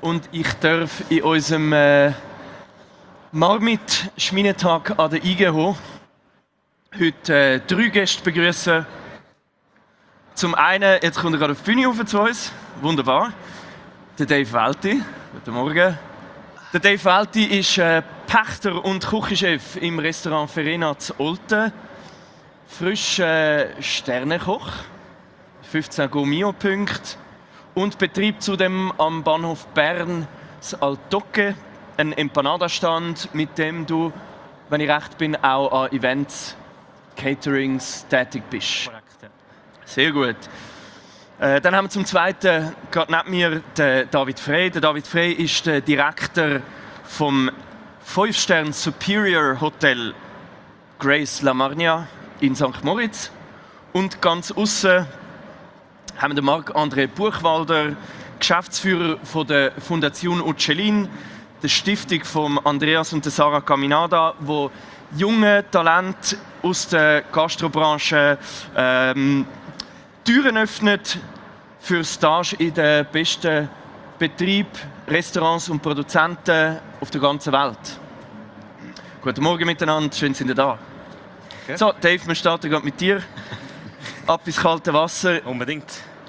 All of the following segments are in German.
und ich darf in unserem Marmit-Schminentag an der IGH heute 3 Gäste begrüßen. Zum einen, jetzt kommt er gerade auf die Bühne rauf zu uns, wunderbar, der Dave Welti. Guten Morgen. Der Dave Welti ist Pächter und Küchenchef im Restaurant Verena zu Olten. Frisch Sternekoch, 15 Gourmillon-Punkte und betreibt zudem am Bahnhof Bern das Altoque, ein Empanada-Stand, mit dem du, wenn ich recht bin, auch an Events, Caterings tätig bist. Korrekt, ja. Sehr gut. Dann haben wir zum Zweiten gerade neben mir den David Frey. Der David Frey ist der Direktor vom 5-Stern Superior Hotel Grace La Marnia in St. Moritz. Und ganz außen haben wir den Marc-André Buchwalder, Geschäftsführer von der Fondation Uccelin, der Stiftung von Andreas und der Sarah Caminada, wo junge Talente aus der Gastrobranche Türen öffnet für Stage in den besten Betrieben, Restaurants und Produzenten auf der ganzen Welt. Guten Morgen miteinander, schön sind ihr da. Okay. So, Dave, wir starten gerade mit dir. Ab ins kalte Wasser. Unbedingt.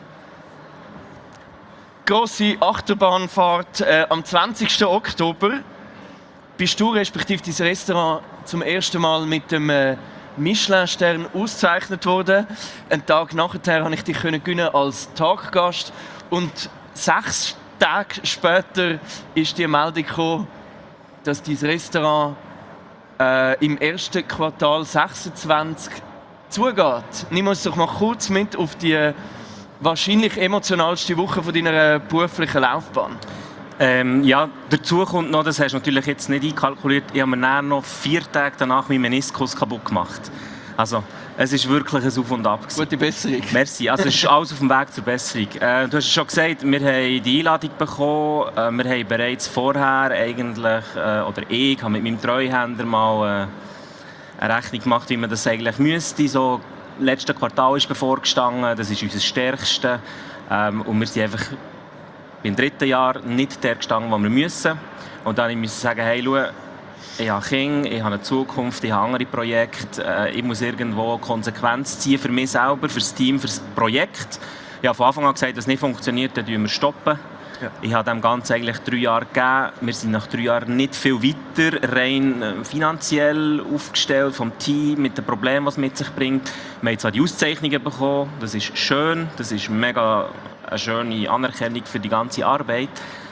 Grosse Achterbahnfahrt am 20. Oktober. Bist du respektive dein Restaurant zum ersten Mal mit dem Michelin-Stern ausgezeichnet worden. Einen Tag nachher konnte ich dich gewinnen als Taggast. Und 6 Tage später ist die Meldung gekommen, dass dein Restaurant im ersten Quartal 26 zugeht. Nimm uns doch mal kurz mit auf die wahrscheinlich emotionalste Woche von deiner beruflichen Laufbahn. Ja, dazu kommt noch, das hast du natürlich jetzt nicht einkalkuliert, ich habe mir dann noch 4 Tage danach meinen Meniskus kaputt gemacht. Also, es ist wirklich ein Auf und Ab. Gute Besserung. Merci, also es ist alles auf dem Weg zur Besserung. Du hast es schon gesagt, wir haben die Einladung bekommen. Wir haben bereits vorher eigentlich, oder ich habe mit meinem Treuhänder mal eine Rechnung gemacht, wie man das eigentlich müsste. So, das letzte Quartal ist bevorgestanden, das ist unser Stärkste. Und wir sind einfach im 3. Jahr nicht der gestanden, wo wir müssen. Und dann musste ich sagen, hey, schau, ich habe Kinder, ich habe eine Zukunft, ich habe andere Projekte. Ich muss irgendwo Konsequenz ziehen für mich selber, für das Team, für das Projekt. Ich habe von Anfang an gesagt, dass es nicht funktioniert, dann stoppen wir. Ja. Ich habe dem Ganzen eigentlich 3 Jahre gegeben. Wir sind nach 3 Jahren nicht viel weiter, rein finanziell aufgestellt vom Team, mit den Problemen, was es mit sich bringt. Wir haben zwar die Auszeichnungen bekommen, das ist schön, das ist mega eine schöne Anerkennung für die ganze Arbeit.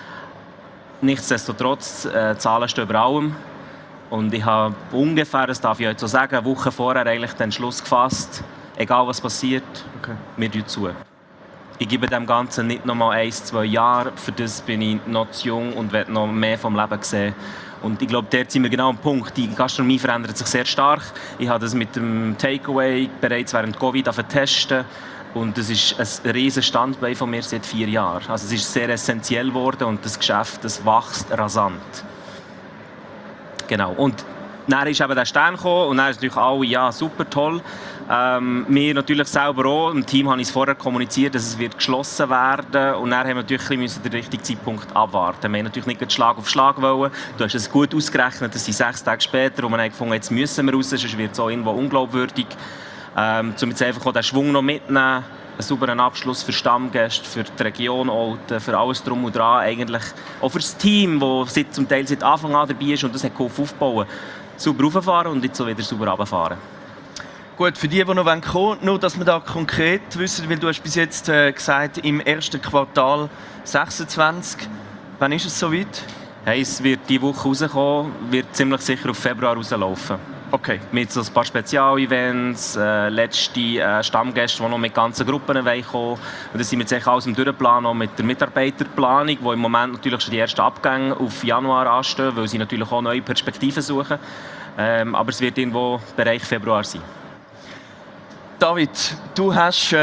Nichtsdestotrotz, Zahlen stehen über allem. Und ich habe ungefähr, das darf ich heute so sagen, eine Woche vorher eigentlich den Entschluss gefasst, egal was passiert, okay, wir tun zu. Ich gebe dem Ganzen nicht noch mal 1-2 Jahre, für das bin ich noch zu jung und will noch mehr vom Leben sehen. Und ich glaube, dort sind wir genau am Punkt. Die Gastronomie verändert sich sehr stark. Ich habe das mit dem Takeaway bereits während Covid testen. Und das ist ein riesiges Standbein von mir seit 4 Jahren. Also es ist sehr essentiell geworden und das Geschäft, das wächst rasant. Genau. Und dann ist eben der Stern gekommen und dann ist natürlich alle, ja, super toll. Wir natürlich selber auch. Im Team habe ich es vorher kommuniziert, dass es wird geschlossen werden. Und dann haben wir natürlich den richtigen Zeitpunkt abwarten. Wir haben natürlich nicht Schlag auf Schlag wollen. Du hast es gut ausgerechnet, das sind 6 Tage später, wo wir gefunden, jetzt müssen wir raus, sonst wird es auch irgendwo unglaubwürdig. Um jetzt einfach auch den Schwung noch mitnehmen, einen sauberen Abschluss für Stammgäste, für die Region Olten, für alles drum und dran, eigentlich auch für das Team, das zum Teil seit Anfang an dabei ist und das hat geholfen aufbauen. Sauber rauffahren und jetzt so wieder sauber runterfahren. Gut, für die noch kommen wollen, nur dass wir da konkret wissen, weil du hast bis jetzt gesagt, im ersten Quartal 26. Wann ist es soweit? Hey, es wird diese Woche rauskommen, wird ziemlich sicher auf Februar rauslaufen. Okay. Mit so ein paar Spezialevents, letzte Stammgäste, die noch mit ganzen Gruppen kommen wollen. Und das sind wir jetzt alles im Durchplan, auch mit der Mitarbeiterplanung, wo im Moment natürlich schon die ersten Abgänge auf Januar anstehen, weil sie natürlich auch neue Perspektiven suchen. Aber es wird irgendwo Bereich Februar sein. David, du hast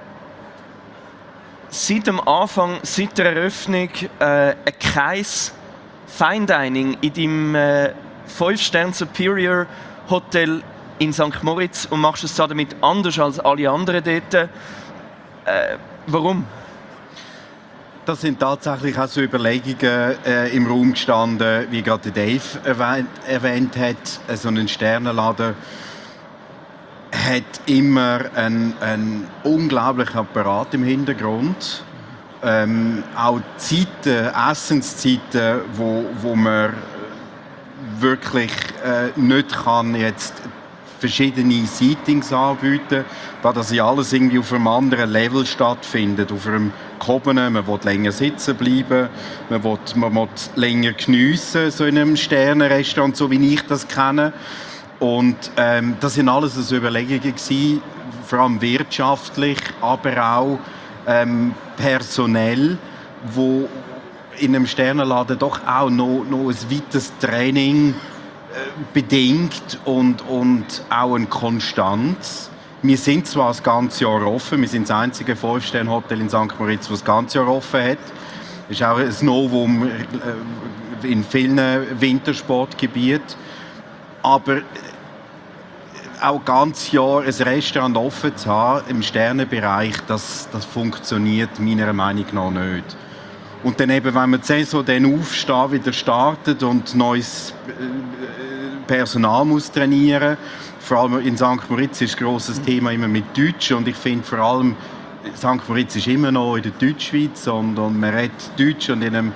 seit dem Anfang, seit der Eröffnung, kein Fine Dining in deinem 5-Stern Superior Hotel in St. Moritz und machst es damit anders als alle anderen dort. Warum? Das sind tatsächlich auch so Überlegungen im Raum gestanden, wie gerade Dave erwähnt hat. So ein Sternenladen hat immer einen unglaublichen Apparat im Hintergrund. Auch Zeiten, Essenszeiten, wo man wirklich nicht kann jetzt verschiedene Seatings anbieten, da das ja alles irgendwie auf einem anderen Level stattfindet, auf einem gehobenen, man will länger sitzen bleiben, man will länger geniessen, so in einem Sternenrestaurant, so wie ich das kenne. Und das waren alles so Überlegungen gewesen, vor allem wirtschaftlich, aber auch personell, wo in einem Sternenladen doch auch noch ein weiteres Training bedingt und auch eine Konstanz. Wir sind zwar das ganze Jahr offen, wir sind das einzige 5-Sterne-Hotel in St. Moritz, das das ganze Jahr offen hat. Das ist auch ein Novum in vielen Wintersportgebieten. Aber auch ganz Jahr ein Restaurant offen zu haben im Sternenbereich, das funktioniert meiner Meinung nach nicht. Und dann eben, wenn man die Saison dann wieder startet und neues Personal muss trainieren, vor allem in St. Moritz ist ein grosses Thema immer mit Deutsch und ich finde vor allem, St. Moritz ist immer noch in der Deutschschweiz und man redet Deutsch und in einem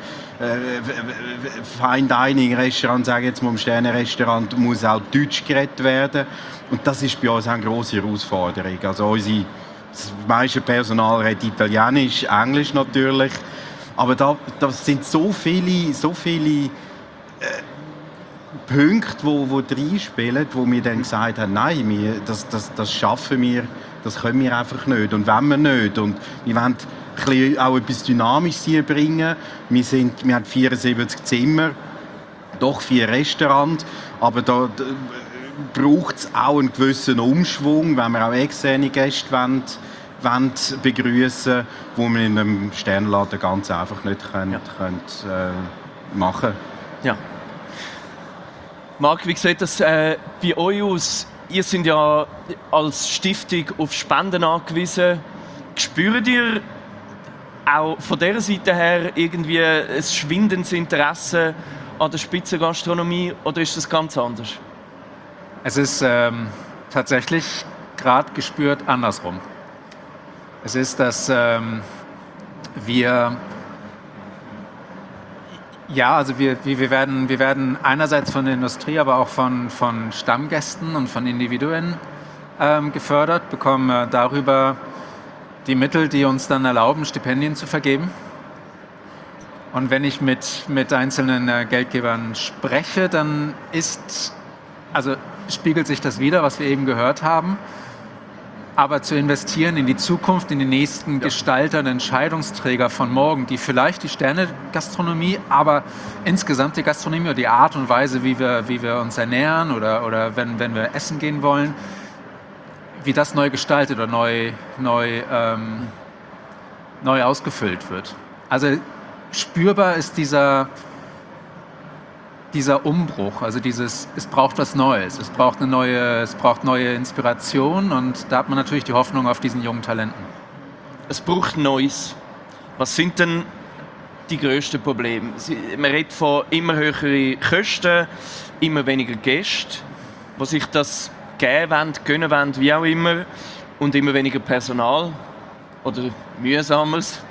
Fine-Dining-Restaurant, sage ich jetzt mal, im Sterne-Restaurant, muss auch Deutsch geredet werden und das ist bei uns eine grosse Herausforderung. Also das meiste Personal redet Italienisch, Englisch natürlich, aber da sind so viele Punkte, die reinspielen, wo wir dann gesagt haben, nein, das schaffen wir, das können wir einfach nicht und wollen wir nicht. Und wir wollen auch etwas Dynamisches hier bringen. Wir haben 74 Zimmer, doch 4 Restaurants, aber da braucht es auch einen gewissen Umschwung, wenn wir auch externe Gäste begrüßen, wo man in einem Sternladen ganz einfach nicht machen können. Ja. Marc, wie sieht das bei euch aus? Ihr seid ja als Stiftung auf Spenden angewiesen. Spürt ihr auch von dieser Seite her irgendwie ein schwindendes Interesse an der Spitzengastronomie oder ist das ganz anders? Es ist tatsächlich gerade gespürt andersrum. Es ist, dass wir werden einerseits von der Industrie, aber auch von Stammgästen und von Individuen gefördert, bekommen darüber die Mittel, die uns dann erlauben, Stipendien zu vergeben. Und wenn ich mit einzelnen Geldgebern spreche, dann spiegelt sich das wider, was wir eben gehört haben. Aber zu investieren in die Zukunft, in die nächsten Gestalter und Entscheidungsträger von morgen, die vielleicht die Sterne-Gastronomie, aber insgesamt die Gastronomie oder die Art und Weise, wie wir uns ernähren oder wenn wir essen gehen wollen, wie das neu gestaltet oder neu ausgefüllt wird. Also spürbar ist dieser Umbruch, also es braucht was Neues, es braucht neue Inspiration und da hat man natürlich die Hoffnung auf diesen jungen Talenten. Es braucht Neues. Was sind denn die grössten Probleme? Man redet von immer höheren Kosten, immer weniger Gäste, die sich das geben wollen, gönnen wollen, wie auch immer, und immer weniger Personal oder mühsames.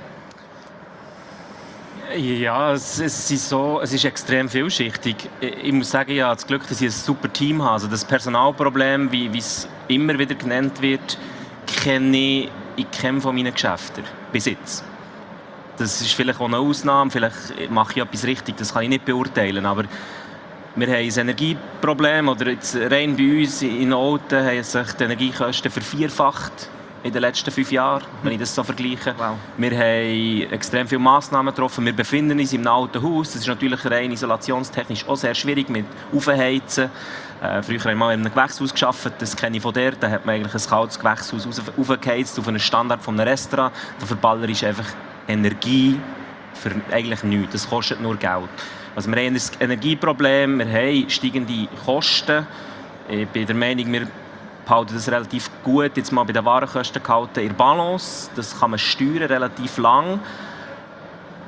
Ja, es ist extrem vielschichtig. Ich muss sagen, ich habe das Glück, dass ich ein super Team habe. Also das Personalproblem, wie es immer wieder genannt wird, kenne ich in keinem von meinen Geschäften bis jetzt. Das ist vielleicht auch eine Ausnahme, vielleicht mache ich etwas richtig, das kann ich nicht beurteilen. Aber wir haben ein Energieproblem, oder jetzt rein bei uns in Olten haben sich die Energiekosten vervierfacht in den letzten 5 Jahren, wenn ich das so vergleiche. Wow. Wir haben extrem viele Massnahmen getroffen. Wir befinden uns in einem alten Haus. Das ist natürlich rein isolationstechnisch auch sehr schwierig mit Aufheizen. Früher haben wir in einem Gewächshaus gearbeitet, das kenne ich von der. Da hat man eigentlich ein kaltes Gewächshaus aufgeheizt auf einen Standard von einem Restaurant. Da verballerst du einfach Energie für eigentlich nichts. Das kostet nur Geld. Also wir haben ein Energieproblem, wir haben steigende Kosten. Ich bin der Meinung, wir halten das relativ gut, jetzt mal bei den Warenkosten gehalten, in Balance. Das kann man steuern, relativ lang.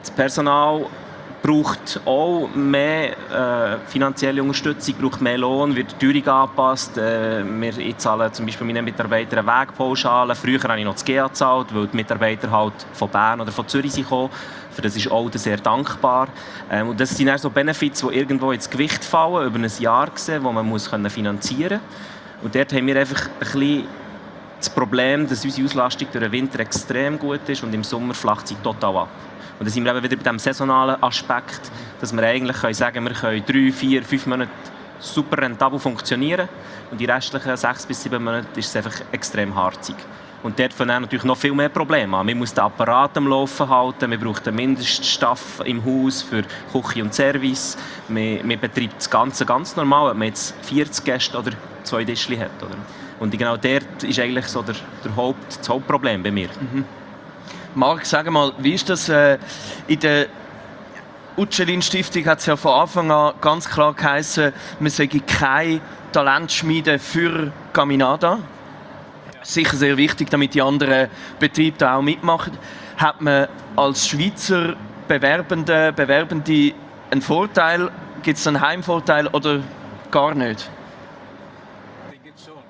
Das Personal braucht auch mehr finanzielle Unterstützung, braucht mehr Lohn, wird die Teuerung angepasst. Ich zahle zum Beispiel meinen Mitarbeitern eine Wegpauschale. Früher habe ich noch das GEA gezahlt, weil die Mitarbeiter halt von Bern oder von Zürich kamen. Für das ist auch sehr dankbar. Und das sind dann so Benefits, die irgendwo ins Gewicht fallen, über ein Jahr gesehen, die man finanzieren muss. Und dort haben wir einfach ein bisschen das Problem, dass unsere Auslastung durch den Winter extrem gut ist und im Sommer flacht sie total ab. Und dann sind wir eben wieder bei diesem saisonalen Aspekt, dass wir eigentlich sagen können, wir können 3, 4, 5 Monate super rentabel funktionieren und die restlichen 6 bis 7 Monate ist es einfach extrem harzig. Und dort fangen natürlich noch viel mehr Probleme an. Man muss den Apparat am Laufen halten, man braucht einen Mindeststaff im Haus für Küche und Service. Man betreibt das Ganze ganz normal, ob man jetzt 40 Gäste oder 2 Tischchen hat. Oder? Und genau dort ist eigentlich so das Hauptproblem bei mir. Mhm. Marc, sag mal, wie ist das in der Utschelin-Stiftung hat es ja von Anfang an ganz klar geheißen, man sei keine Talentschmiede für Caminada. Sicher sehr wichtig, damit die anderen Betriebe da auch mitmachen. Hat man als Schweizer Bewerbende einen Vorteil? Gibt es einen Heimvorteil oder gar nicht? Den gibt es schon.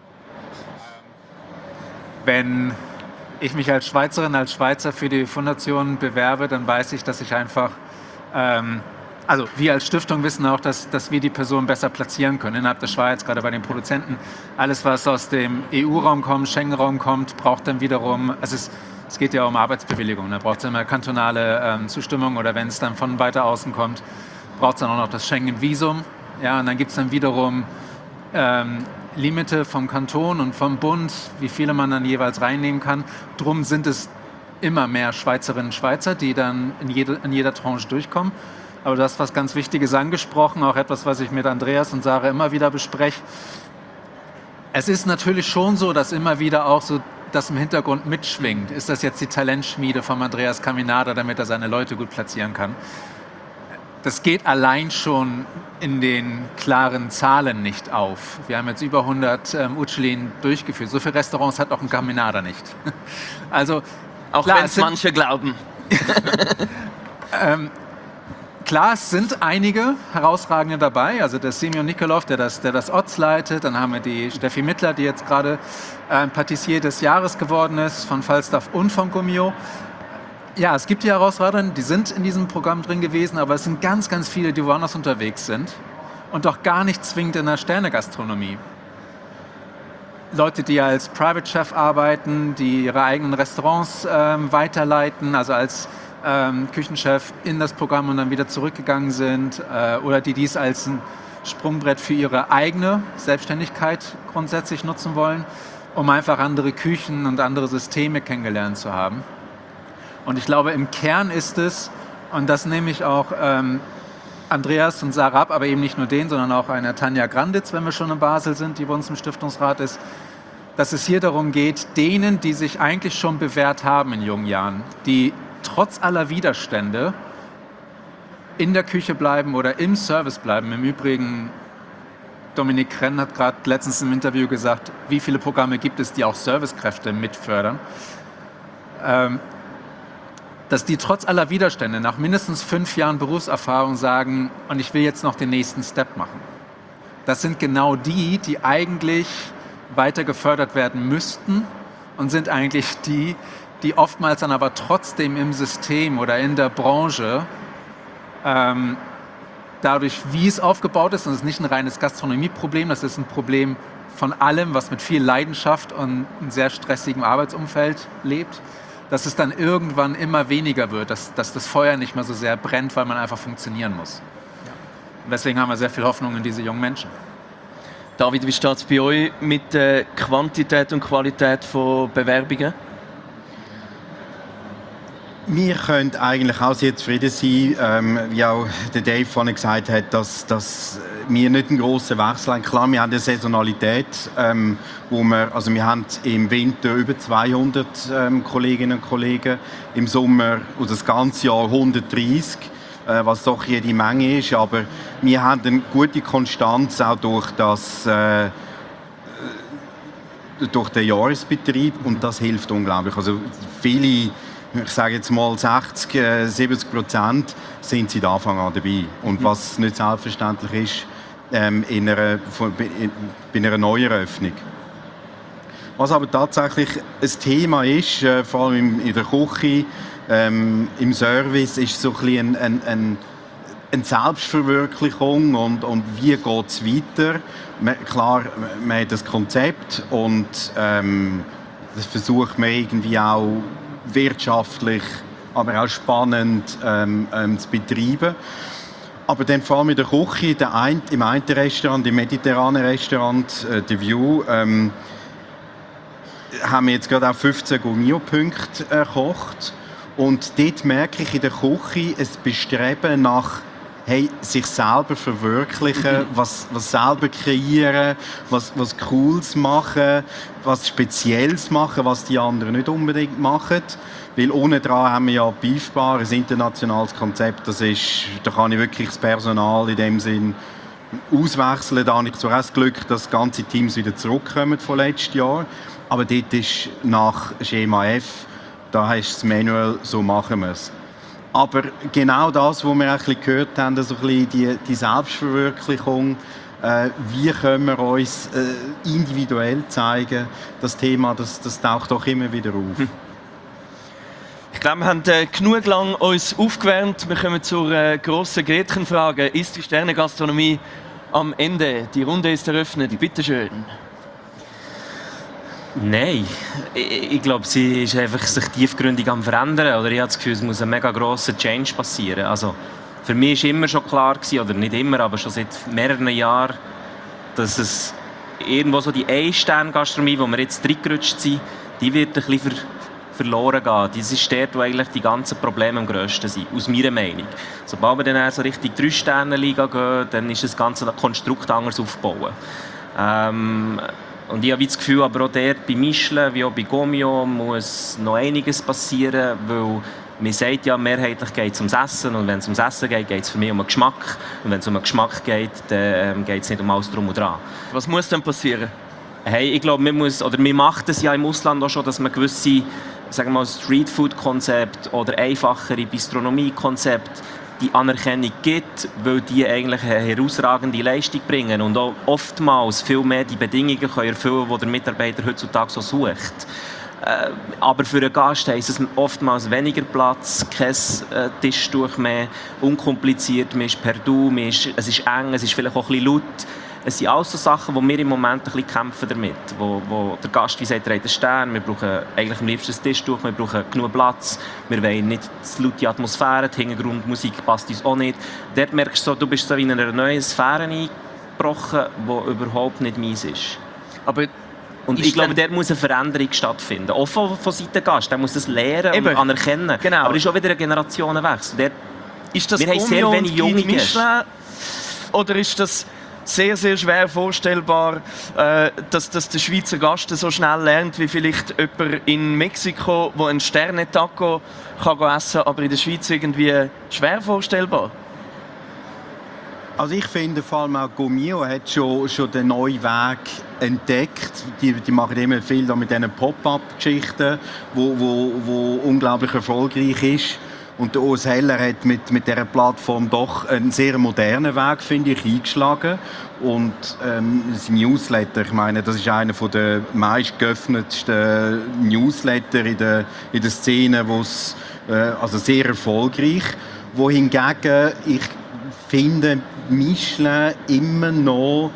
Wenn ich mich als Schweizerin, als Schweizer für die Fundation bewerbe, dann weiß ich, dass ich einfach, also wir als Stiftung wissen auch, dass wir die Person besser platzieren können innerhalb der Schweiz, gerade bei den Produzenten. Alles, was aus dem EU-Raum kommt, Schengen-Raum kommt, braucht dann wiederum, also es geht ja um Arbeitsbewilligung, da braucht es immer kantonale Zustimmung oder wenn es dann von weiter außen kommt, braucht es dann auch noch das Schengen-Visum. Ja, und dann gibt es dann wiederum Limite vom Kanton und vom Bund, wie viele man dann jeweils reinnehmen kann. Drum sind es immer mehr Schweizerinnen und Schweizer, die dann in jeder Tranche durchkommen. Aber du hast was ganz Wichtiges angesprochen, auch etwas, was ich mit Andreas und Sarah immer wieder bespreche. Es ist natürlich schon so, dass immer wieder auch so das im Hintergrund mitschwingt. Ist das jetzt die Talentschmiede von Andreas Caminada, damit er seine Leute gut platzieren kann? Das geht allein schon in den klaren Zahlen nicht auf. Wir haben jetzt über 100 Utschelin durchgeführt. So viele Restaurants hat auch ein Caminada nicht. Also, auch wenn es manche glauben. Klar, es sind einige Herausragende dabei. Also der Semyon Nikolov, der das Odds leitet. Dann haben wir die Steffi Mittler, die jetzt gerade Patissier des Jahres geworden ist, von Falstaff und von Gummio. Ja, es gibt die Herausforderungen, die sind in diesem Programm drin gewesen, aber es sind ganz, ganz viele, die woanders unterwegs sind und doch gar nicht zwingend in der Sternegastronomie. Leute, die als Private Chef arbeiten, die ihre eigenen Restaurants weiterleiten, also als Küchenchef in das Programm und dann wieder zurückgegangen sind oder die dies als ein Sprungbrett für ihre eigene Selbstständigkeit grundsätzlich nutzen wollen, um einfach andere Küchen und andere Systeme kennengelernt zu haben. Und ich glaube, im Kern ist es, und das nehme ich auch Andreas und Sarah ab, aber eben nicht nur den, sondern auch eine Tanja Granditz, wenn wir schon in Basel sind, die bei uns im Stiftungsrat ist, dass es hier darum geht, denen, die sich eigentlich schon bewährt haben in jungen Jahren, die trotz aller Widerstände in der Küche bleiben oder im Service bleiben. Im Übrigen, Dominik Krenn hat gerade letztens im Interview gesagt, wie viele Programme gibt es, die auch Servicekräfte mitfördern. Dass die trotz aller Widerstände nach mindestens 5 Jahren Berufserfahrung sagen, und ich will jetzt noch den nächsten Step machen. Das sind genau die, die eigentlich weiter gefördert werden müssten und sind eigentlich die oftmals dann aber trotzdem im System oder in der Branche dadurch, wie es aufgebaut ist, und es ist nicht ein reines Gastronomieproblem, das ist ein Problem von allem, was mit viel Leidenschaft und einem sehr stressigem Arbeitsumfeld lebt, dass es dann irgendwann immer weniger wird, dass das Feuer nicht mehr so sehr brennt, weil man einfach funktionieren muss. Und deswegen haben wir sehr viel Hoffnung in diese jungen Menschen. David, wie steht es bei euch mit der Quantität und Qualität von Bewerbungen? Wir können eigentlich auch sehr zufrieden sein, wie auch der Dave vorhin gesagt hat, dass wir nicht einen grossen Wechsel haben. Klar, wir haben eine Saisonalität, wir haben im Winter über 200 Kolleginnen und Kollegen, im Sommer und das ganze Jahr 130, was doch jede Menge ist. Aber wir haben eine gute Konstanz auch durch den Jahresbetrieb und das hilft unglaublich. Also viele ich sage jetzt mal 60-70% sind sie von Anfang an dabei. Und was nicht selbstverständlich ist, bei einer Neueröffnung. Was aber tatsächlich ein Thema ist, vor allem in der Küche, im Service, ist so ein bisschen eine Selbstverwirklichung und wie geht es weiter. Klar, man hat das Konzept und das versucht man irgendwie auch wirtschaftlich, aber auch spannend zu betreiben. Aber dann vor allem in der Küche, im einen Restaurant, im mediterranen Restaurant, The View, haben wir jetzt gerade auch 15 Gourmillon-Punkte gekocht. Und dort merke ich in der Küche ein Bestreben nach sich selber verwirklichen, was selber kreieren, was Cooles machen, was Spezielles machen, was die anderen nicht unbedingt machen. Weil unten dran haben wir ja Beef Bar, ein internationales Konzept. Da kann ich wirklich das Personal in dem Sinn auswechseln. Da habe ich zwar auch das Glück, dass ganze Teams wieder zurückkommen von letztes Jahr. Aber dort ist nach Schema F, da heißt es Manual, so machen wir es. Aber genau das, was wir auch ein bisschen gehört haben, also ein bisschen die Selbstverwirklichung, wie können wir uns individuell zeigen, das Thema, das taucht doch immer wieder auf. Ich glaube, wir haben genug lang uns aufgewärmt. Wir kommen zur grossen Gretchenfrage. Ist die Sterne-Gastronomie am Ende? Die Runde ist eröffnet. Bitte schön. Nein, ich glaube, sie ist einfach sich tiefgründig am Verändern. Oder ich habe das Gefühl, es muss ein mega grosser Change passieren. Also, für mich war immer schon klar, oder nicht immer, aber schon seit mehreren Jahren, dass es irgendwo so die Ein-Stern-Gastronomie, wo wir jetzt reingerutscht sind, die wird ein bisschen verloren gehen. Das ist dort, wo eigentlich die ganzen Probleme am grössten sind, aus meiner Meinung. Sobald wir dann so Richtung 3-Sterne-Liga gehen, dann ist das ganze Konstrukt anders aufgebaut. Und ich habe das Gefühl, aber auch dort bei Michelin wie auch bei Gourmillon muss noch einiges passieren, weil man sagt ja, mehrheitlich geht es ums Essen und wenn es ums Essen geht, geht es für mich um den Geschmack. Und wenn es um den Geschmack geht, dann geht es nicht um alles drum und dran. Was muss denn passieren? Hey, ich glaube, man macht es ja im Ausland auch schon, dass man gewisse, sagen wir mal, Streetfood-Konzepte oder einfachere Bistronomie-Konzepte die Anerkennung gibt, weil die eigentlich eine herausragende Leistung bringen und auch oftmals viel mehr die Bedingungen können erfüllen, die der Mitarbeiter heutzutage so sucht. Aber für einen Gast heisst es oftmals weniger Platz, kein Tischtuch mehr, unkompliziert, man ist per Du, es ist eng, es ist vielleicht auch ein bisschen laut. Es sind alles so Sachen, wo wir im Moment ein bisschen kämpfen damit. Wo der Gast wie sagt, er hat einen Stern, wir brauchen eigentlich am liebsten ein Tischtuch, wir brauchen genug Platz, wir wollen nicht die laute Atmosphäre, die Hintergrundmusik passt uns auch nicht. Dort merkst du, du bist so in eine neue Sphäre eingebrochen, die überhaupt nicht meins ist. Aber und ich glaube, dort muss eine Veränderung stattfinden. Auch von Seiten Gast, der muss das lernen Eben. und anerkennen. Genau. Aber es ist auch wieder ein Generationenwechsel. Dort, ist das wir haben sehr Gourmillon wenig junge und Michelin, oder ist das sehr, sehr schwer vorstellbar, dass der Schweizer Gast so schnell lernt, wie vielleicht jemand in Mexiko, der einen Sterne-Taco essen kann, aber in der Schweiz irgendwie schwer vorstellbar? Also ich finde vor allem auch Gourmillon hat schon den neuen Weg entdeckt. Die machen immer viel mit diesen Pop-up-Geschichten, wo unglaublich erfolgreich ist. Und der Urs Heller hat mit dieser Plattform doch einen sehr modernen Weg, finde ich, eingeschlagen. Und sein Newsletter, ich meine, das ist einer der meist geöffnetsten Newsletter in der Szene, also sehr erfolgreich. Wohingegen ich finde, Michelin immer noch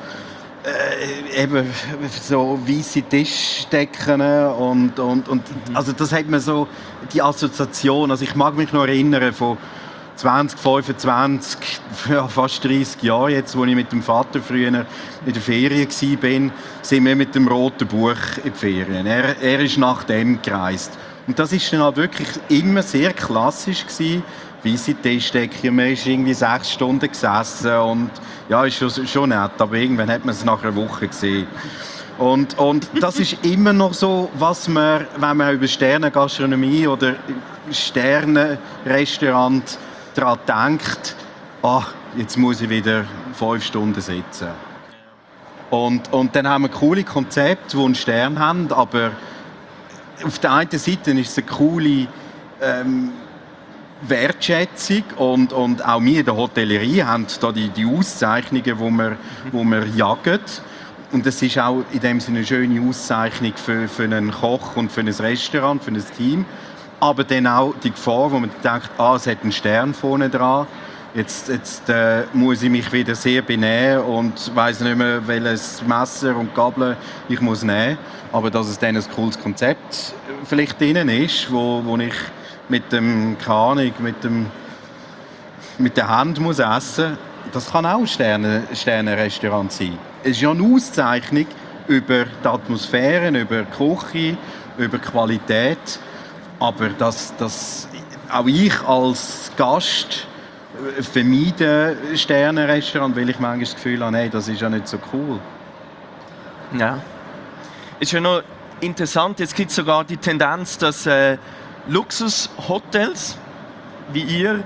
eben so weisse Tischdecken und also das hat mir so die Assoziation, also ich mag mich noch erinnern von 20, 25, ja, fast 30 Jahren jetzt, als ich mit dem Vater früher in der Ferien war, sind wir mit dem Roten Buch in die Ferien. Er ist nach dem gereist. Und das war dann halt wirklich immer sehr klassisch gewesen. Weisse Tischdecke, man ist irgendwie 6 Stunden gesessen und ja, ist schon nett, aber irgendwann hat man es nach einer Woche gesehen. Und das ist immer noch so, was man, wenn man über Sternengastronomie oder Sternenrestaurant daran denkt, jetzt muss ich wieder 5 Stunden sitzen. Und dann haben wir coole Konzepte, die einen Stern haben, aber auf der einen Seite ist es eine coole Wertschätzung und auch wir in der Hotellerie haben da die Auszeichnungen, wo wir jagen. Und das ist auch in dem Sinne eine schöne Auszeichnung für einen Koch und für ein Restaurant, für ein Team. Aber dann auch die Gefahr, wo man denkt, es hat einen Stern vorne dran. Jetzt muss ich mich wieder sehr benehmen und weiss nicht mehr, welches Messer und Gabel ich muss nehmen. Aber dass es dann ein cooles Konzept vielleicht drin ist, wo ich mit dem Kanik, mit der Hand muss essen, das kann auch ein Sterne-Restaurant sein. Es ist ja eine Auszeichnung über die Atmosphäre, über die Küche, über die Qualität. Aber dass auch ich als Gast vermeide Sterne-Restaurant, weil ich manchmal das Gefühl habe, nein, das ist ja nicht so cool. Ja. Ist ja noch interessant, jetzt gibt es sogar die Tendenz, dass Luxushotels, wie ihr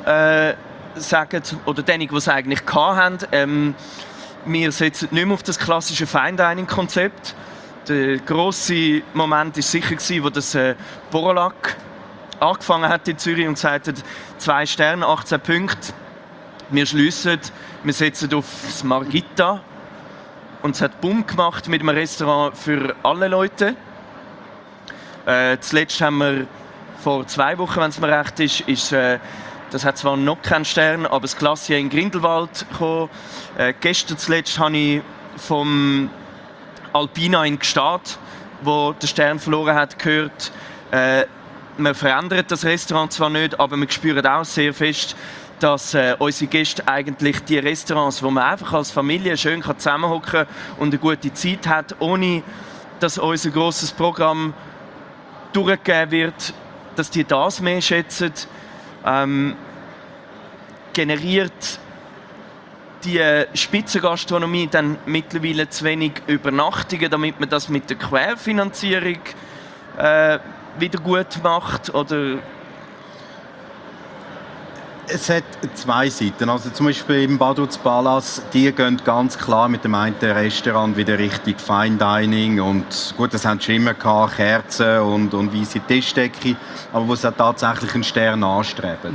sagt, oder diejenigen, die es eigentlich hatten, wir setzen nicht mehr auf das klassische Fine-Dining-Konzept. Der grosse Moment war sicher, wo das Borolak angefangen hat in Zürich und gesagt hat, 2 Sterne, 18 Punkte. Wir schliessen, wir setzen auf das Margita. Und es hat Bumm gemacht mit einem Restaurant für alle Leute. Zuletzt haben wir vor 2 Wochen, wenn es mir recht ist das hat zwar noch keinen Stern, aber das Glacier in Grindelwald gekommen. Gestern zuletzt habe ich vom Alpina in Gstaad, wo der Stern verloren hat, gehört. Man verändert das Restaurant zwar nicht, aber wir spüren auch sehr fest, dass unsere Gäste eigentlich die Restaurants, wo man einfach als Familie schön zusammenhocken kann und eine gute Zeit hat, ohne dass unser grosses Programm durchgegeben wird, dass die das mehr schätzen, generiert die Spitzengastronomie dann mittlerweile zu wenig Übernachtungen, damit man das mit der Querfinanzierung wieder gut macht, oder? Es hat 2 Seiten. Also zum Beispiel im Baduz Palace, die gehen ganz klar mit dem einen Restaurant wieder Richtung Fine Dining und gut, das haben sie schon immer gehabt, Kerzen und weisse Tischdecke, aber wo sie auch tatsächlich einen Stern anstreben.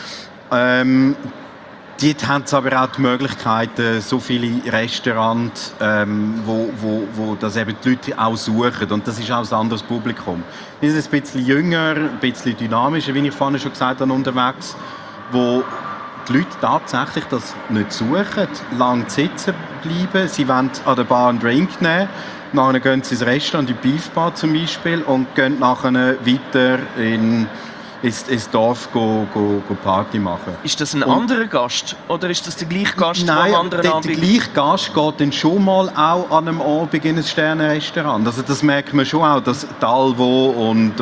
Dort haben sie aber auch die Möglichkeit, so viele Restaurants, wo das eben die Leute auch suchen. Und das ist auch ein anderes Publikum. Wir sind ein bisschen jünger, ein bisschen dynamischer, wie ich vorhin schon gesagt habe, unterwegs, wo die Leute tatsächlich das nicht suchen, lang sitzen bleiben. Sie wollen an der Bar einen Drink nehmen, nachher gehen sie ins Restaurant, in die Beefbar zum Beispiel, und gehen nachher weiter ins Dorf go Party machen. Ist das ein anderer Gast oder ist das der gleiche Gast Nein, am anderen der Abend? gleiche Gast geht dann schon mal auch an einem Abend in ein Sterne-Restaurant. Also das merkt man schon auch, dass Dalvo und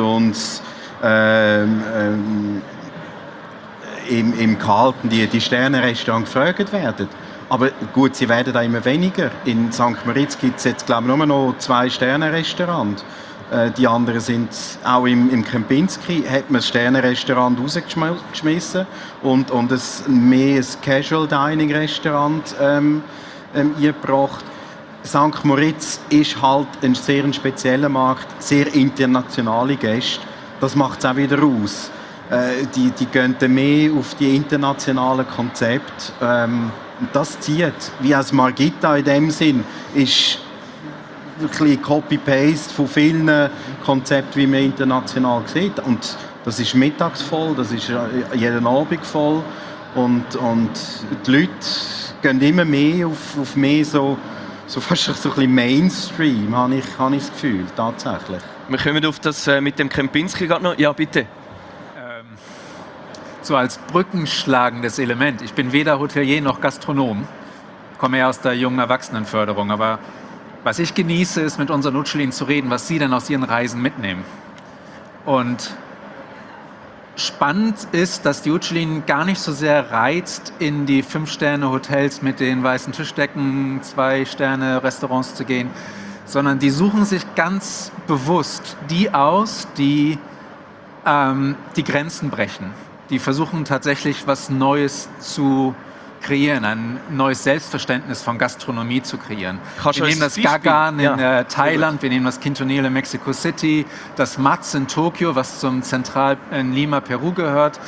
im Carlton die Sterne-Restaurants gefragt werden. Aber gut, sie werden da immer weniger. In St. Moritz gibt es jetzt, glaube ich, nur noch 2 Sterne-Restaurants. Die anderen sind auch im Kempinski, hat man das Sterne-Restaurant rausgeschmissen und mehr ein Casual-Dining-Restaurant eingebracht. St. Moritz ist halt ein sehr spezieller Markt, sehr internationale Gäste. Das macht es auch wieder aus. Die gehen dann mehr auf die internationalen Konzepte. Das zieht. Wie als Margita in dem Sinn ist wirklich Copy-Paste von vielen Konzepten, wie man international sieht. Und das ist mittags voll, das ist jeden Abend voll. Und die Leute gehen immer mehr auf mehr so fast so ein bisschen Mainstream, habe ich das Gefühl, tatsächlich. Wir kommen auf das mit dem Kempinski gerade noch. Ja, bitte. So als brückenschlagendes Element. Ich bin weder Hotelier noch Gastronom. Ich komme ja aus der jungen Erwachsenenförderung, aber was ich genieße, ist mit unseren Utschelinen zu reden, was sie denn aus ihren Reisen mitnehmen. Und spannend ist, dass die Utschelinen gar nicht so sehr reizt, in die 5-Sterne-Hotels mit den weißen Tischdecken, 2-Sterne-Restaurants zu gehen, sondern die suchen sich ganz bewusst die aus, die die Grenzen brechen. Die versuchen tatsächlich was Neues zu kreieren, ein neues Selbstverständnis von Gastronomie zu kreieren. Kannst Wir du nehmen uns das ein Beispiel- Gagan in Ja, Thailand, wir nehmen das Quintonil in Mexico City, das Matz in Tokio, was zum Zentral in Lima, Peru gehört.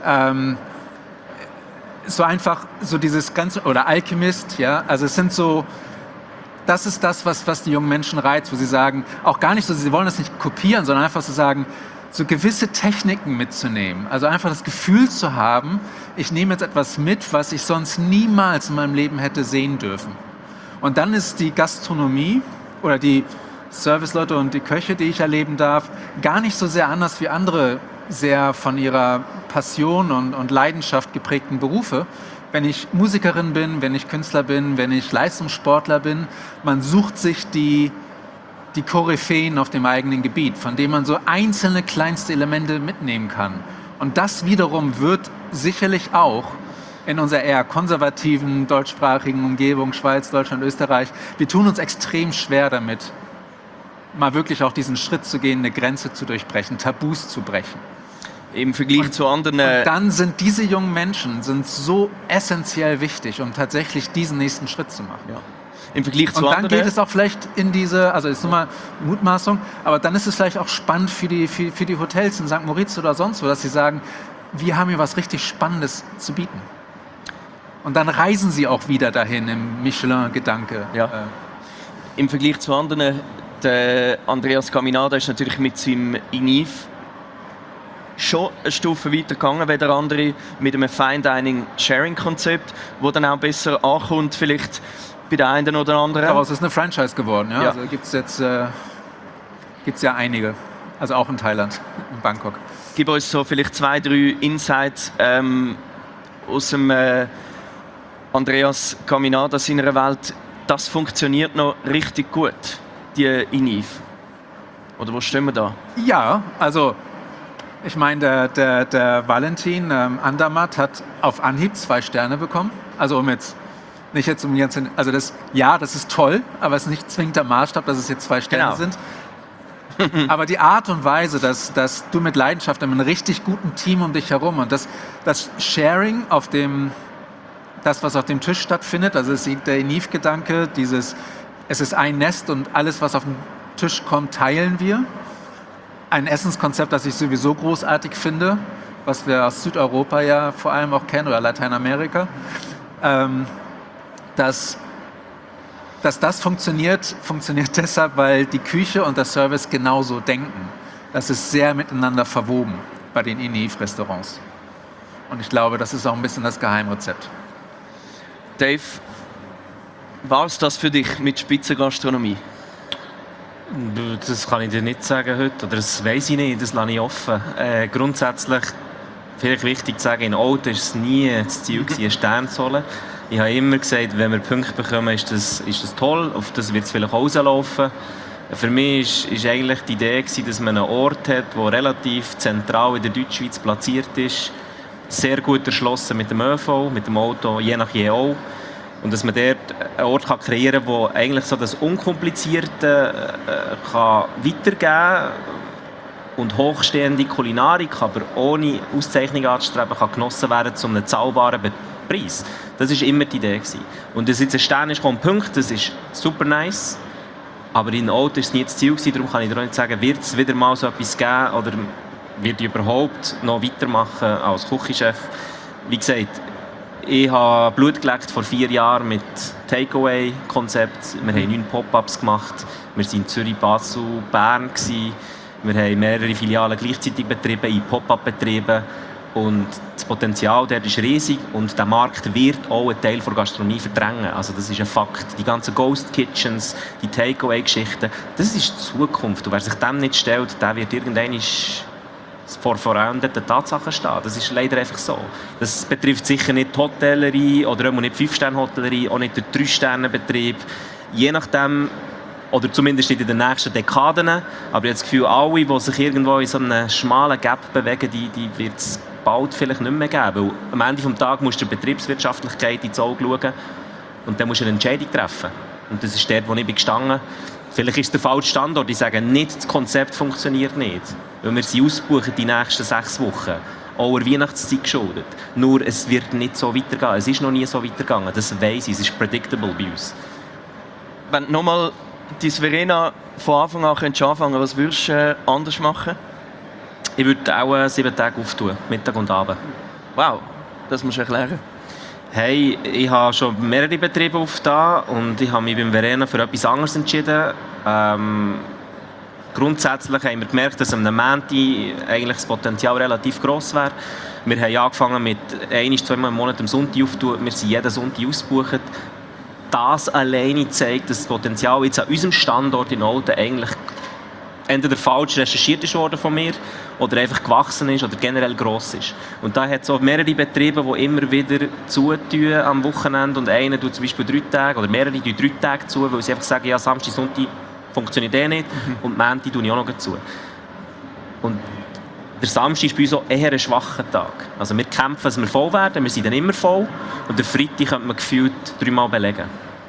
So einfach, so dieses ganze, oder Alchemist, ja, also es sind so, das ist das, was die jungen Menschen reizt, wo sie sagen, auch gar nicht so, sie wollen das nicht kopieren, sondern einfach so sagen, so gewisse Techniken mitzunehmen. Also einfach das Gefühl zu haben, ich nehme jetzt etwas mit, was ich sonst niemals in meinem Leben hätte sehen dürfen. Und dann ist die Gastronomie oder die Serviceleute und die Köche, die ich erleben darf, gar nicht so sehr anders wie andere sehr von ihrer Passion und Leidenschaft geprägten Berufe. Wenn ich Musikerin bin, wenn ich Künstler bin, wenn ich Leistungssportler bin, man sucht sich die Koryphäen auf dem eigenen Gebiet, von denen man so einzelne kleinste Elemente mitnehmen kann. Und das wiederum wird sicherlich auch in unserer eher konservativen deutschsprachigen Umgebung, Schweiz, Deutschland, Österreich, wir tun uns extrem schwer damit, mal wirklich auch diesen Schritt zu gehen, eine Grenze zu durchbrechen, Tabus zu brechen. Im Vergleich zu anderen... Und dann sind diese jungen Menschen so essentiell wichtig, um tatsächlich diesen nächsten Schritt zu machen. ja. Im Vergleich zu Und dann anderen... geht es auch vielleicht in diese, also ist nur mal Mutmaßung, aber dann ist es vielleicht auch spannend für die Hotels in St. Moritz oder sonst wo, dass sie sagen, wir haben hier was richtig Spannendes zu bieten. Und dann reisen sie auch wieder dahin im Michelin-Gedanke. Ja. Im Vergleich zu anderen, der Andreas Caminada ist natürlich mit seinem INIV schon eine Stufe weiter gegangen, wie der andere mit einem Fine-Dining-Sharing-Konzept, wo dann auch besser ankommt, vielleicht bei der einen oder anderen. Daraus ist eine Franchise geworden. Ja? Ja. Also gibt es jetzt gibt's ja einige, also auch in Thailand, in Bangkok. Gib uns so vielleicht 2, 3 Insights aus dem Andreas Caminada seiner Welt. Das funktioniert noch richtig gut, die INIV. Oder wo stehen wir da? Ja, also ich meine, der Valentin Andermatt hat auf Anhieb 2 Sterne bekommen. Also also das ist toll, aber es ist nicht zwingend der Maßstab, dass es jetzt 2 Sterne Genau. sind. Aber die Art und Weise, dass du mit Leidenschaft in einem richtig guten Team um dich herum und das Sharing das, was auf dem Tisch stattfindet, also es ist der INIV-Gedanke, es ist ein Nest und alles, was auf den Tisch kommt, teilen wir. Ein Essenskonzept, das ich sowieso großartig finde, was wir aus Südeuropa ja vor allem auch kennen oder Lateinamerika. Dass das funktioniert deshalb, weil die Küche und der Service genauso denken. Das ist sehr miteinander verwoben bei den INIV-Restaurants. Und ich glaube, das ist auch ein bisschen das Geheimrezept. Dave, war es das für dich mit Spitzengastronomie? Das kann ich dir nicht sagen heute, oder das weiss ich nicht, das lasse ich offen. Grundsätzlich, vielleicht wichtig zu sagen, in Auto war es nie das Ziel, einen Stern zu holen. Ich habe immer gesagt, wenn wir Punkte bekommen, ist das toll, auf das wird es vielleicht rauslaufen. Für mich war eigentlich die Idee, dass man einen Ort hat, der relativ zentral in der Deutschschweiz platziert ist, sehr gut erschlossen mit dem ÖV, mit dem Auto, je nach auch. Und dass man dort einen Ort kreieren kann, wo eigentlich so das Unkomplizierte kann weitergeben kann und hochstehende Kulinarik, aber ohne Auszeichnung anzustreben, kann genossen werden zu einem zahlbaren Preis. Das war immer die Idee. Und dass jetzt ein Stern ist, kommt Punkt, das ist super nice. Aber in Auto war es nie das Ziel, darum kann ich dir auch nicht sagen, wird es wieder mal so etwas geben oder wird ich überhaupt noch weitermachen als Küchenchef. Wie gesagt, ich habe Blut geleckt vor 4 Jahren mit Takeaway-Konzept. Wir haben 9 Pop-ups gemacht. Wir waren in Zürich, Basel, Bern. Wir haben mehrere Filialen gleichzeitig betrieben, in Pop-up-Betrieben. Und das Potenzial dort ist riesig und der Markt wird auch einen Teil der Gastronomie verdrängen. Also das ist ein Fakt. Die ganzen Ghost Kitchens, die Takeaway-Geschichten, das ist die Zukunft. Und wer sich dem nicht stellt, der wird irgendwann vor vollendeten Tatsachen stehen. Das ist leider einfach so. Das betrifft sicher nicht die Hotellerie oder auch nicht 5-Sterne-Hotellerie, auch nicht den 3-Sterne-Betrieb. Je nachdem, oder zumindest in den nächsten Dekaden. Aber ich habe das Gefühl, alle, die sich irgendwo in so einem schmalen Gap bewegen, die wird es bald vielleicht nicht mehr geben. Weil am Ende des Tages musst du der Betriebswirtschaftlichkeit ins Auge schauen und dann musst du eine Entscheidung treffen. Und das ist dort, wo ich bin gestanden. Vielleicht ist es der falsche Standort. Ich sage nicht, das Konzept funktioniert nicht. Weil wir sie ausbuchen die nächsten 6 Wochen. auch der Weihnachtszeit geschuldet. Nur, es wird nicht so weitergehen. Es ist noch nie so weitergegangen. Das weiss ich. Es ist predictable bei uns. Wenn du nochmal die Verena von Anfang an anfangen könntest, was würdest du anders machen? Ich würde auch 7 Tage auftun, Mittag und Abend. Wow, das musst du erklären. Hey, ich habe schon mehrere Betriebe aufgetan und ich habe mich beim Verena für etwas anderes entschieden. Grundsätzlich haben wir gemerkt, dass am Montag eigentlich das Potenzial relativ gross wäre. Wir haben angefangen mit 1-2 Mal im Monat am Sonntag aufzutun. Wir sind jeden Sonntag ausgebucht. Das alleine zeigt, dass das Potenzial jetzt an unserem Standort in Olten eigentlich entweder falsch recherchiert ist worden von mir oder einfach gewachsen ist oder generell gross ist. Und da hat es auch mehrere Betriebe, die immer wieder zutun am Wochenende und einer tut zum Beispiel 3 Tage oder mehrere tun 3 Tage zu, weil sie einfach sagen, ja, Samstag, Sonntag funktioniert nicht und Montag tue ich auch noch zu. Und der Samstag ist bei uns auch eher ein schwacher Tag. Also wir kämpfen, dass wir voll werden, wir sind dann immer voll und der Freitag könnte man gefühlt 3 Mal belegen.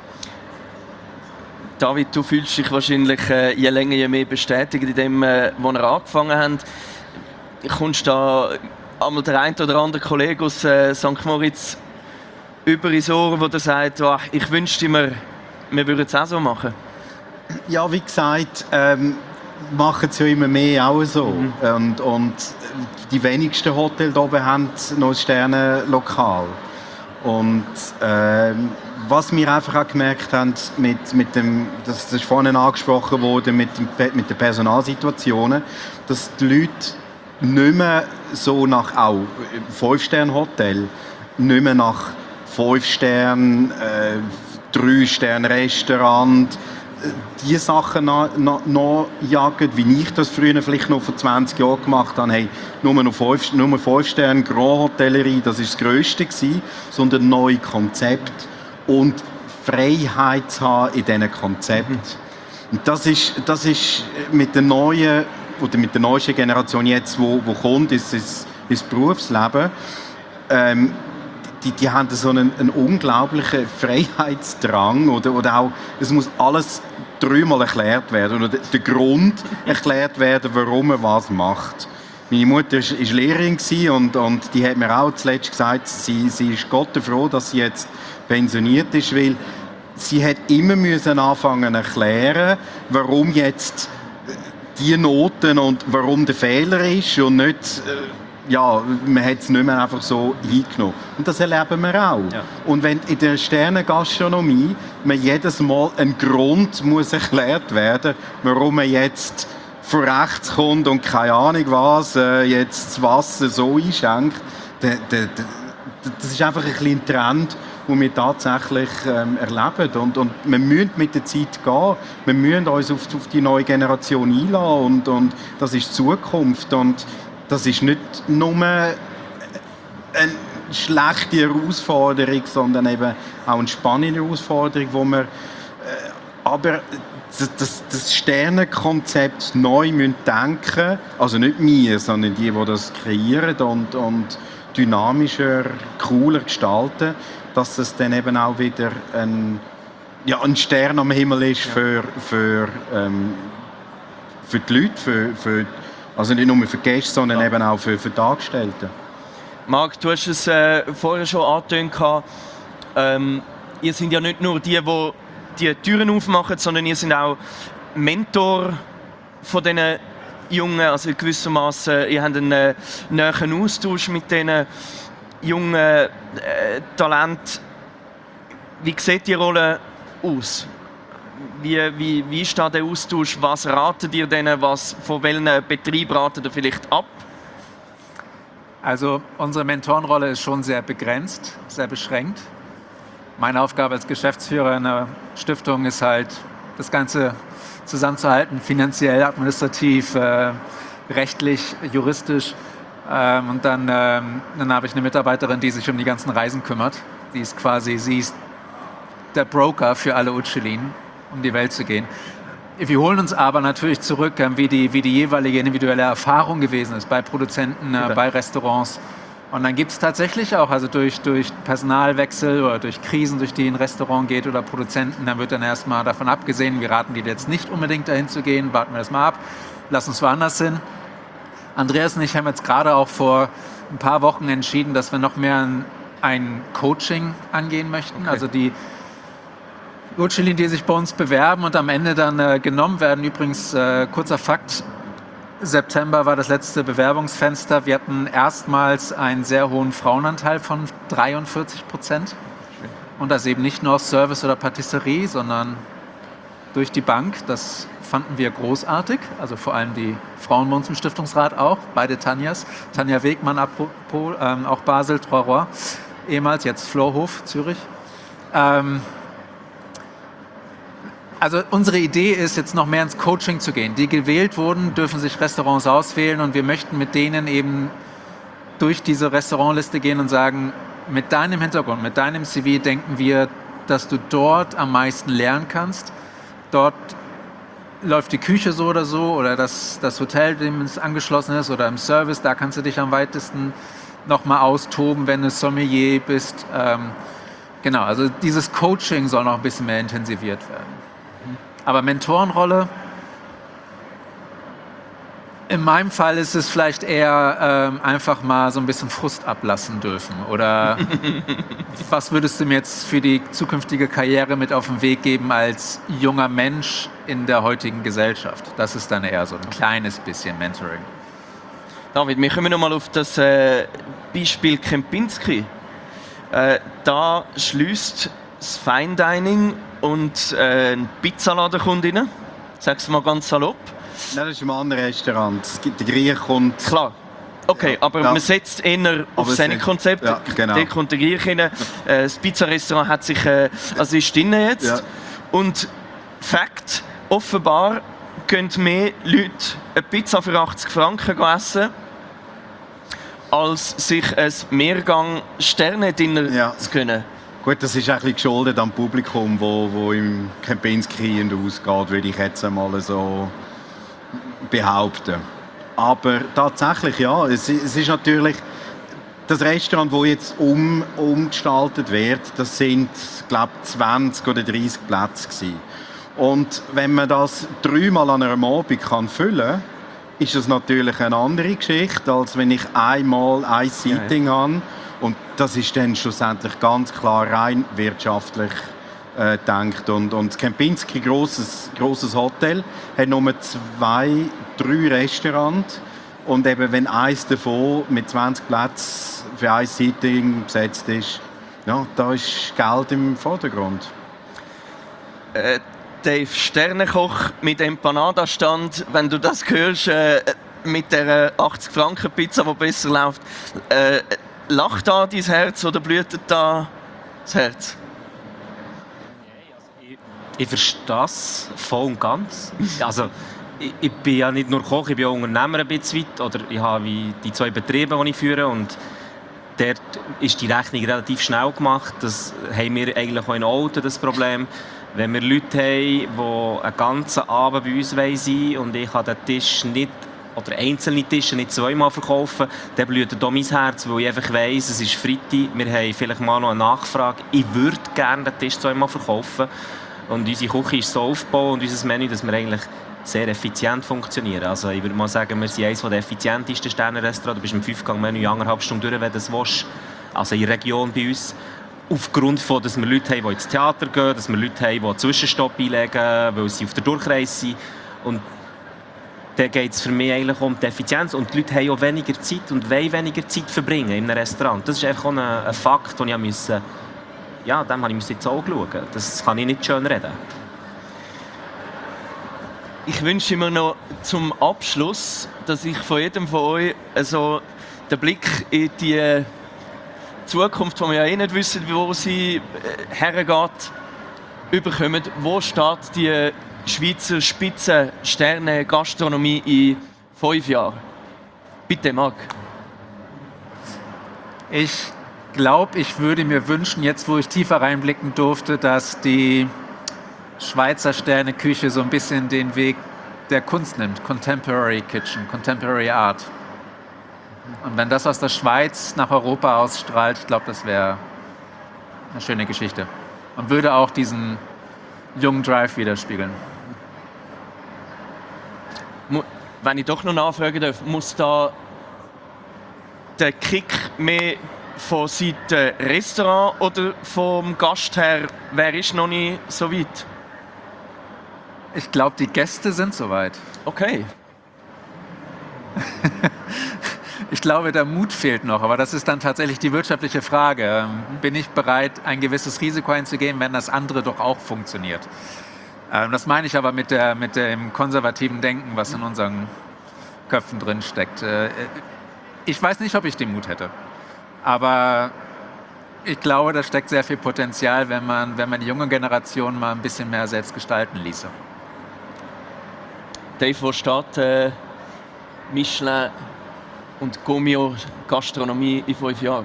David, du fühlst dich wahrscheinlich je länger, je mehr bestätigt in dem, wo wir angefangen haben. Kommst da einmal der ein oder andere Kollege aus St. Moritz über ins Ohr, der sagt, oh, ich wünschte mir, wir würden es auch so machen? Ja, wie gesagt, machen es ja immer mehr auch so. Und die wenigsten Hotels hier oben haben noch ein Sternenlokal. Und was wir einfach auch gemerkt haben, mit dem, das ist vorhin angesprochen worden, mit den Personalsituationen, dass die Leute nicht mehr so nach auch 5-Sterne-Hotel, nicht mehr nach 5-Sterne, 3-Sterne-Restaurant, die Sachen nachjagen, wie ich das früher vielleicht noch vor 20 Jahren gemacht habe. Hey, nur 5 Sterne Grand Hotellerie, das war das Grösste gewesen, sondern neue Konzepte und Freiheit zu haben in diesen Konzepten. Und das ist mit der neuen oder mit der neuesten Generation jetzt, wo kommt, ins Berufsleben, die haben so einen unglaublichen Freiheitsdrang oder auch, es muss alles 3-mal erklärt werden oder der Grund erklärt werden, warum man was macht. Meine Mutter war Lehrerin und die hat mir auch zuletzt gesagt, sie ist Gott froh, dass sie jetzt pensioniert ist, weil sie hat immer müssen anfangen erklären, warum jetzt die Noten und warum der Fehler ist und nicht ja, man hat es nicht mehr einfach so hingenommen. Und das erleben wir auch. Ja. Und wenn in der Sternengastronomie man jedes Mal ein Grund muss erklärt werden, warum man jetzt von rechts kommt und keine Ahnung was, jetzt das Wasser so einschenkt, das ist einfach ein bisschen ein Trend, den wir tatsächlich erleben. Und wir müssen mit der Zeit gehen, wir müssen uns auf die neue Generation einlassen und das ist die Zukunft. Und das ist nicht nur eine schlechte Herausforderung, sondern eben auch eine spannende Herausforderung, wo wir aber das Sternenkonzept neu denken müssen. Also nicht wir, sondern die das kreieren und dynamischer, cooler gestalten, dass es dann eben auch wieder ein Stern am Himmel ist für die Leute, also nicht nur für die Gäste, sondern eben auch für die Angestellten. Marc, du hast es vorher schon angetönt. Ihr seid ja nicht nur die Türen aufmachen, sondern ihr seid auch Mentor von diesen Jungen. Also gewissermaßen, ihr habt einen näheren Austausch mit diesen jungen Talenten. Wie sieht die Rolle aus? Wie ist da der Austausch? Was ratet ihr denen? Von welchen Betrieb ratet ihr vielleicht ab? Also unsere Mentorenrolle ist schon sehr begrenzt, sehr beschränkt. Meine Aufgabe als Geschäftsführer einer Stiftung ist halt, das Ganze zusammenzuhalten, finanziell, administrativ, rechtlich, juristisch. Und dann habe ich eine Mitarbeiterin, die sich um die ganzen Reisen kümmert. Sie ist der Broker für alle Utschelinen, um die Welt zu gehen. Wir holen uns aber natürlich zurück, wie die jeweilige individuelle Erfahrung gewesen ist bei Produzenten, bei Restaurants. Und dann gibt es tatsächlich auch, also durch Personalwechsel oder durch Krisen, durch die ein Restaurant geht oder Produzenten, dann wird dann erstmal davon abgesehen, wir raten die jetzt nicht unbedingt dahin zu gehen, warten wir das mal ab, lass uns woanders hin. Andreas und ich haben jetzt gerade auch vor ein paar Wochen entschieden, dass wir noch mehr ein Coaching angehen möchten. Okay. Also die Coaching, die sich bei uns bewerben und am Ende dann genommen werden. Übrigens, kurzer Fakt, September war das letzte Bewerbungsfenster. Wir hatten erstmals einen sehr hohen Frauenanteil von 43%. Und das eben nicht nur aus Service oder Patisserie, sondern durch die Bank. Das fanden wir großartig. Also vor allem die Frauen bei uns im Stiftungsrat auch. Beide Tanjas. Tanja Wegmann, apropos, auch Basel, Trois-Rois. Ehemals, jetzt Florhof, Zürich. Also unsere Idee ist, jetzt noch mehr ins Coaching zu gehen. Die gewählt wurden, dürfen sich Restaurants auswählen und wir möchten mit denen eben durch diese Restaurantliste gehen und sagen, mit deinem Hintergrund, mit deinem CV denken wir, dass du dort am meisten lernen kannst. Dort läuft die Küche so oder das Hotel, dem es angeschlossen ist, oder im Service, da kannst du dich am weitesten nochmal austoben, wenn du Sommelier bist. Genau, also dieses Coaching soll noch ein bisschen mehr intensiviert werden. Aber Mentorenrolle, in meinem Fall ist es vielleicht eher einfach mal so ein bisschen Frust ablassen dürfen. Oder was würdest du mir jetzt für die zukünftige Karriere mit auf den Weg geben als junger Mensch in der heutigen Gesellschaft? Das ist dann eher so ein kleines bisschen Mentoring. David, wir kommen nochmal auf das Beispiel Kempinski. Da schließt das Fine Dining und ein Pizzaladen kommt rein. Sag's mal ganz salopp. Nein, das ist ein anderes Restaurant. Der Griech kommt... Klar. Okay, aber Ja. man setzt eher auf das Konzept. Ja, genau. Da kommt der Griech rein. Das Pizzarestaurant hat sich, also ist drin jetzt. Ja. Und Fakt, offenbar gehen mehr Leute eine Pizza für 80 Franken essen, als sich ein Mehrgang-Sterne-Dinner Ja. zu können. Gut, das ist ein bisschen geschuldet am Publikum, wo im Kempinski in ausgeht, würde ich jetzt einmal so behaupten. Aber tatsächlich, ja, es ist natürlich das Restaurant, das jetzt umgestaltet wird, das sind, glaube ich, 20 oder 30 Plätze gewesen. Und wenn man das 3-mal an einem Abend füllen kann, ist das natürlich eine andere Geschichte, als wenn ich einmal ein Seating habe. Und das ist dann schlussendlich ganz klar rein wirtschaftlich gedacht. Und das Kempinski, grosses Hotel, hat nur 2-3 Restaurants. Und eben, wenn eins davon mit 20 Plätzen für ein Seating besetzt ist, ja, da ist Geld im Vordergrund. Dave, Sternekoch mit Empanada-Stand, wenn du das hörst, mit der 80-Franken-Pizza, die besser läuft, lacht da dein Herz oder blüht da das Herz? Ich verstehe das voll und ganz. Also, ich bin ja nicht nur Koch, ich bin auch Unternehmer ein bisschen weit. Oder ich habe wie die 2 Betriebe, die ich führe. Und dort ist die Rechnung relativ schnell gemacht. Das haben wir eigentlich auch in Alten, das Problem. Wenn wir Leute haben, die einen ganzen Abend bei uns sein wollen und ich kann den Tisch nicht, oder einzelne Tische nicht 2-mal verkaufen, dann blüht da mein Herz, weil ich einfach weiss, es ist Freitag, wir haben vielleicht mal noch eine Nachfrage. Ich würde gerne den Tisch 2-mal verkaufen. Und unsere Küche ist so aufgebaut und unser Menü, dass wir eigentlich sehr effizient funktionieren. Also ich würde mal sagen, wir sind eines der effizientesten Sterne-Restaurants. Du bist im 5-Gang-Menü 1,5 Stunden durch, wenn du das willst. Also in der Region bei uns. Aufgrund von, dass wir Leute haben, die ins Theater gehen, dass wir Leute haben, die einen Zwischenstopp einlegen, weil sie auf der Durchreise sind. Und da geht es für mich eigentlich um die Effizienz. Und die Leute haben auch weniger Zeit und wollen weniger Zeit verbringen in einem Restaurant. Das ist einfach auch ein Fakt, den ich musste, ja, dem habe ich ins Auge schauen. Das kann ich nicht schön reden. Ich wünsche mir noch zum Abschluss, dass ich von jedem von euch also den Blick in die Zukunft, die wir ja eh nicht wissen, wo sie hergeht, überkommen. Wo steht die Schweizer Spitzensterne-Gastronomie in 5 Jahren? Bitte, Marc. Ich glaube, ich würde mir wünschen, jetzt wo ich tiefer reinblicken durfte, dass die Schweizer Sterneküche so ein bisschen den Weg der Kunst nimmt. Contemporary Kitchen, Contemporary Art. Und wenn das aus der Schweiz nach Europa ausstrahlt, ich glaube, das wäre eine schöne Geschichte. Und würde auch diesen jungen Drive widerspiegeln. Wenn ich doch noch nachfragen darf, muss da der Kick mehr von Seiten Restaurant oder vom Gast her? Wer ist noch nicht so weit? Ich glaube, die Gäste sind soweit. Okay. Ich glaube, der Mut fehlt noch, aber das ist dann tatsächlich die wirtschaftliche Frage. Bin ich bereit, ein gewisses Risiko einzugehen, wenn das andere doch auch funktioniert? Das meine ich aber mit dem konservativen Denken, was in unseren Köpfen drin steckt. Ich weiß nicht, ob ich den Mut hätte, aber ich glaube, da steckt sehr viel Potenzial, wenn man die junge Generation mal ein bisschen mehr selbst gestalten ließe. Dave, wo steht Michelin und Gomio Gastronomie in 5 Jahren?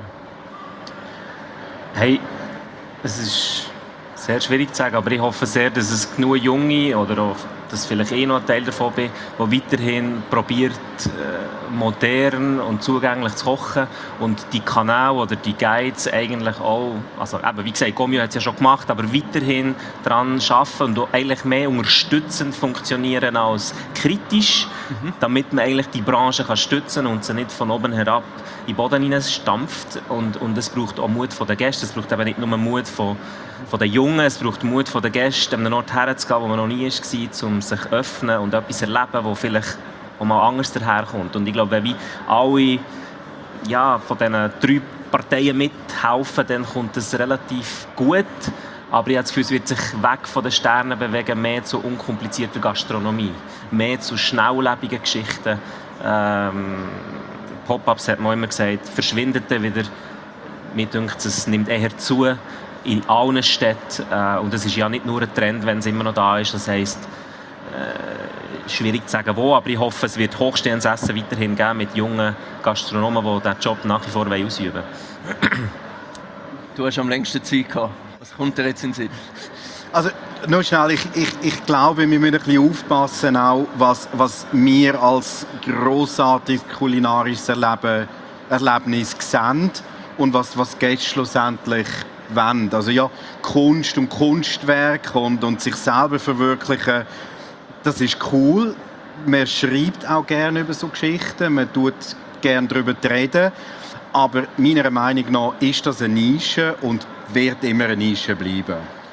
Hey, es ist sehr schwierig zu sagen, aber ich hoffe sehr, dass es genug Junge oder auch, dass vielleicht noch ein Teil davon bin, der weiterhin probiert, modern und zugänglich zu kochen und die Kanäle oder die Guides eigentlich auch, also eben, wie gesagt, Gomio hat es ja schon gemacht, aber weiterhin daran arbeiten und eigentlich mehr unterstützend funktionieren als kritisch, damit man eigentlich die Branche kann stützen und sie nicht von oben herab in den Boden hineinstampft. Und es braucht auch Mut von den Gästen, es braucht eben nicht nur Mut von den Jungen, es braucht Mut von den Gästen, an einen Ort herzugehen, wo man noch nie war, um sich zu öffnen und etwas zu erleben, wo vielleicht auch mal anders daherkommt. Und ich glaube, wenn wir alle von diesen 3 Parteien mithelfen, dann kommt es relativ gut. Aber ich habe das Gefühl, es wird sich weg von den Sternen bewegen, mehr zu unkomplizierter Gastronomie, mehr zu schnelllebigen Geschichten. Pop-ups hat man immer gesagt, verschwindet dann wieder. Mir denkt, es nimmt eher zu in allen Städten. Und es ist ja nicht nur ein Trend, wenn es immer noch da ist. Das heisst, schwierig zu sagen wo, aber ich hoffe, es wird hochstehendes Essen weiterhin geben mit jungen Gastronomen, die diesen Job nach wie vor ausüben wollen. Du hast am längsten Zeit gehabt. Was kommt dir jetzt in den Sinn? Also, nur schnell, ich glaube, wir müssen ein bisschen aufpassen, auch, was wir als grossartiges kulinarisches Erlebnis sehen und was Gäste schlussendlich wollen. Also ja, Kunst und Kunstwerk und sich selber verwirklichen, das ist cool. Man schreibt auch gerne über so Geschichten, man tut gerne darüber reden. Aber meiner Meinung nach ist das eine Nische und wird immer eine Nische bleiben.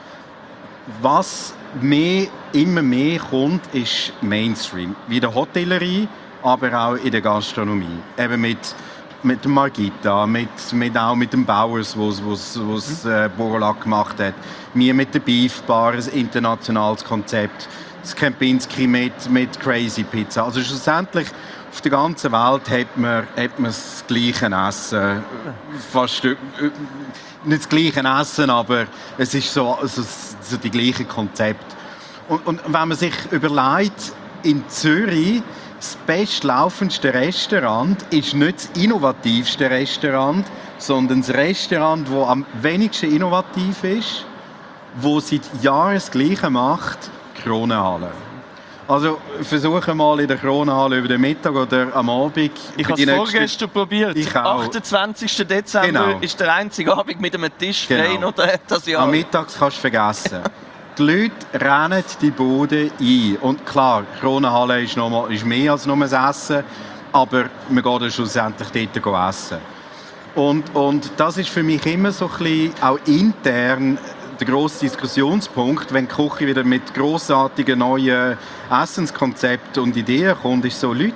Was immer mehr kommt, ist Mainstream. Wie in der Hotellerie, aber auch in der Gastronomie. Eben mit der Margita, auch mit dem Bauers, was Borla gemacht hat. Wir mit der Beef Bar, ein internationales Konzept. Das Kempinski mit Crazy Pizza. Also schlussendlich auf der ganzen Welt hat man das gleiche Essen. Fast nicht das gleiche Essen, aber es ist so die gleiche Konzept. Und wenn man sich überlegt, in Zürich das bestlaufendste Restaurant ist nicht das innovativste Restaurant, sondern das Restaurant, das am wenigsten innovativ ist, das seit Jahren das Gleiche macht, Kronenhalle. Also versuche mal in der Kronenhalle über den Mittag oder am Abend. Ich habe es vorgestern probiert. Ich auch. 28. Dezember ist der einzige Abend mit einem Tisch frei noch das Jahr. Am Mittag kannst du vergessen. Die Leute rennen die Bude ein. Und klar, die Kronenhalle ist mehr als nur das Essen, aber man geht dann schlussendlich dort essen. Und das ist für mich immer so ein bisschen, auch intern, der grosse Diskussionspunkt, wenn die Küche wieder mit grossartigen neuen Essenskonzepten und Ideen kommt, ist so, Leute,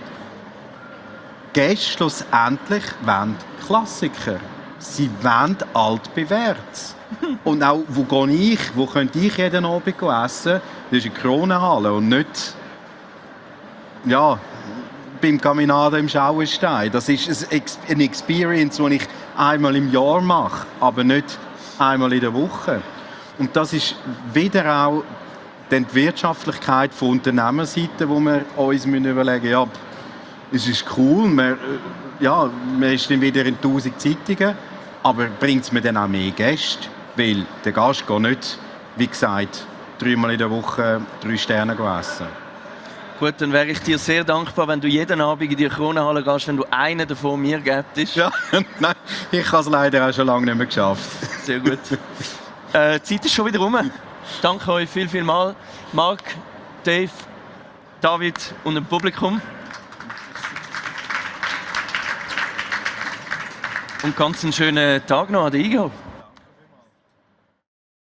Gäste schlussendlich wollen Klassiker. Sie wollen altbewährtes. Und auch, wo könnte ich jeden Abend essen? Das ist eine Kronenhalle und nicht beim Caminada im Schauenstein. Das ist eine Experience, die ich einmal im Jahr mache, aber nicht einmal in der Woche. Und das ist wieder auch die Wirtschaftlichkeit von Unternehmerseite, wo wir uns überlegen müssen, es ist cool, man ist dann wieder in 1000 Zeitungen, aber bringt es mir dann auch mehr Gäste? Weil der Gast geht nicht, wie gesagt, 3-mal in der Woche 3 Sterne essen. Gut, dann wäre ich dir sehr dankbar, wenn du jeden Abend in die Kronenhalle gehst, wenn du einen davon mir gibst. Ja, nein, ich habe es leider auch schon lange nicht mehr geschafft. Sehr gut. Die Zeit ist schon wieder rum. Danke euch viel mal. Marc, Dave, David und dem Publikum. und ganz einen schönen Tag noch an der IGO.